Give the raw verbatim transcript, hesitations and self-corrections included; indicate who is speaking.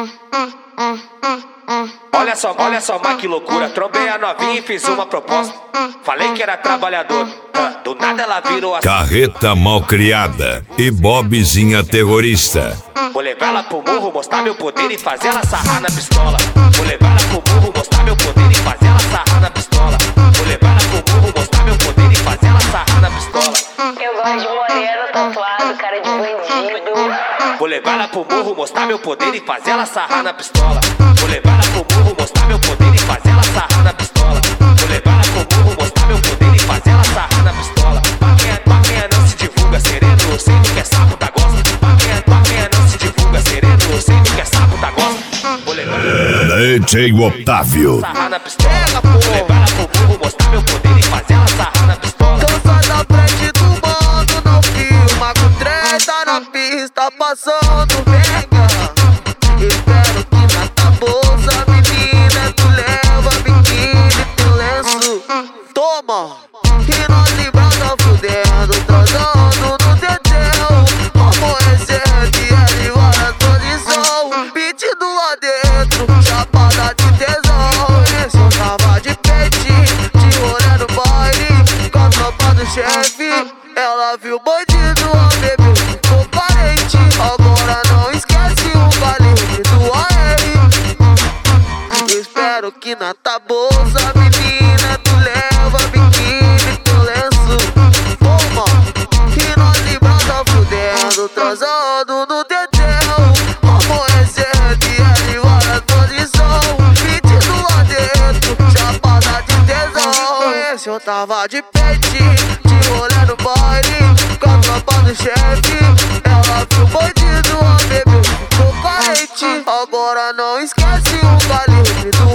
Speaker 1: Olha só, olha só, mas que loucura. Trombei a novinha e fiz uma proposta. Falei que era trabalhador, do nada ela virou a
Speaker 2: Carreta Malcriada e Bobzinha Terrorista.
Speaker 1: Vou levar ela pro morro, mostrar meu poder e fazer ela sarrar na pistola. Vou levar ela pro morro, mostrar meu poder e fazer ela sarrar na pistola. Vou levar ela pro morro, mostrar meu poder e fazer ela sarrar na pistola.
Speaker 3: Eu gosto de moreno, tatuado, cara de bandido.
Speaker 1: Vou levar ela pro morro, mostrar meu poder e fazer ela sarrar na pistola. Vou levar ela pro morro, mostrar meu poder e fazer ela sarrar na pistola. Vou levar ela pro morro, mostrar meu poder e fazer ela sarrar na pistola. Pra quem é, pra quem é não se divulga sereno, eu sei do que é sapo da gosta. Pra quem é, pra quem é não se divulga sereno, eu sei do que é sapo da gosta. Vou levar
Speaker 2: D J Otávio.
Speaker 1: sarrar na pistola. Vou levar ela pro morro, mostrar meu poder e fazer ela sarrar na pistola.
Speaker 4: Então sai da frente do mano, não filma com treta na pista, passando pega. Espero que na tua bolsa, menina, tu leva biquíni, teu lenço. Toma, e nós librada fudendo, transando no dedéu. Amanhecendo e ela embora posição, pedindo lá dentro, chapada de tesão. Esse eu tava de peitinho, de rolê no baile, com a tropa do chefe. Ela viu o bandido, a bebê ficou parente. Agora não esquece o calibre do A R. Eu espero que na tua bolsa, menina, tu leva biquíni, teu lenço. Toma, e nós librada fudendo, transando no dedéu. Amanhecendo e ela em várias posição, pedindo lá dentro, chapada de tesão. Esse eu tava de peitinho, de rolê no baile, com a tropa do chefe. Ela viu o bandido, a bebê ficou carente. Agora não esquece o calibre do